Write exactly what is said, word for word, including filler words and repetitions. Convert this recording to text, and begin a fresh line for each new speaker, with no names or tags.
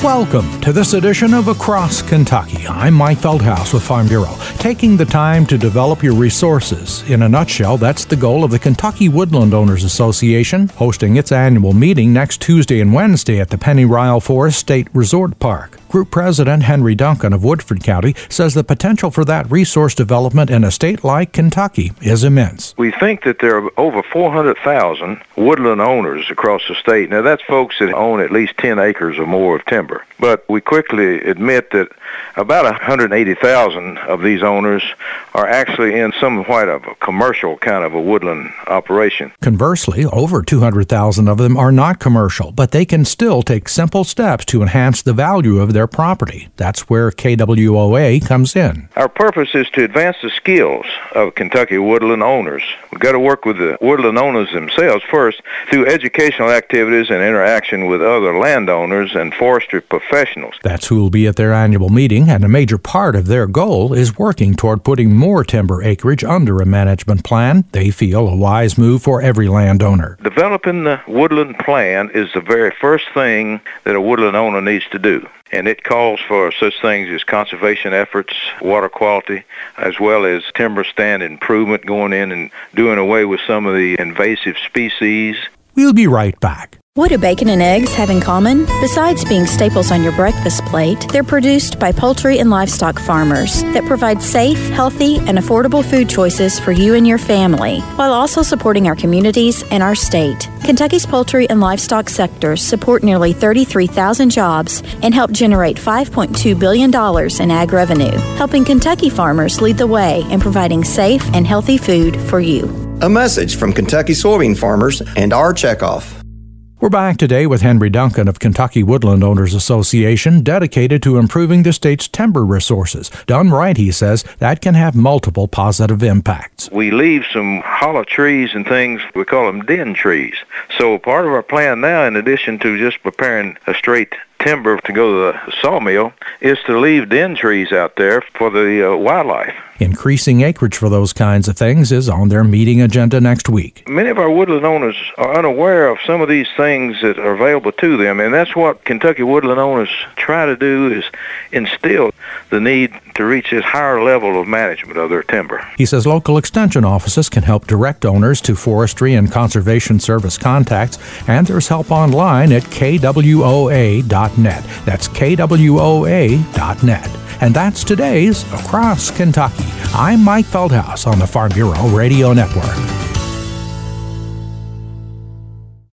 Welcome to this edition of Across Kentucky. I'm Mike Feldhaus with Farm Bureau, taking the time to develop your resources. In a nutshell, that's the goal of the Kentucky Woodland Owners Association, hosting its annual meeting next Tuesday and Wednesday at the Pennyrile Forest State Resort Park. Group President Henry Duncan of Woodford County says the potential for that resource development in a state like Kentucky is immense.
We think that there are over four hundred thousand woodland owners across the state. Now, that's folks that own at least ten acres or more of timber. But we quickly admit that about one hundred eighty thousand of these owners are actually in somewhat of a commercial kind of a woodland operation.
Conversely, over two hundred thousand of them are not commercial, but they can still take simple steps to enhance the value of their property. That's where K W O A comes in.
Our purpose is to advance the skills of Kentucky woodland owners. We've got to work with the woodland owners themselves first through educational activities and interaction with other landowners and forestry professionals.
That's who will be at their annual meeting, and a major part of their goal is working toward putting more timber acreage under a management plan. They feel a wise move for every landowner.
Developing the woodland plan is the very first thing that a woodland owner needs to do. And it calls for such things as conservation efforts, water quality, as well as timber stand improvement, going in and doing away with some of the invasive species.
We'll be right back.
What do bacon and eggs have in common? Besides being staples on your breakfast plate, they're produced by poultry and livestock farmers that provide safe, healthy, and affordable food choices for you and your family, while also supporting our communities and our state. Kentucky's poultry and livestock sectors support nearly thirty-three thousand jobs and help generate five point two billion dollars in ag revenue, helping Kentucky farmers lead the way in providing safe and healthy food for you.
A message from Kentucky soybean farmers and our checkoff.
We're back today with Henry Duncan of Kentucky Woodland Owners Association, dedicated to improving the state's timber resources. Done right, he says, that can have multiple positive impacts.
We leave some hollow trees and things, we call them den trees. So part of our plan now, in addition to just preparing a straight timber to go to the sawmill, is to leave den trees out there for the uh, wildlife.
Increasing acreage for those kinds of things is on their meeting agenda next week.
Many of our woodland owners are unaware of some of these things that are available to them, and that's what Kentucky woodland owners try to do, is instill the need to reach this higher level of management of their timber.
He says local extension offices can help direct owners to Forestry and Conservation Service contacts, and there's help online at K W O A dot net. That's K W O A dot net. And that's today's Across Kentucky. I'm Mike Feldhaus on the Farm Bureau Radio Network.